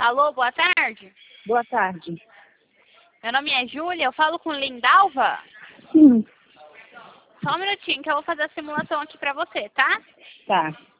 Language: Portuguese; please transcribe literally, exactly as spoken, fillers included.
Alô, boa tarde. Boa tarde. Meu nome é Júlia, eu falo com Lindalva? Sim. Só um minutinho que eu vou fazer a simulação aqui pra você, tá? Tá.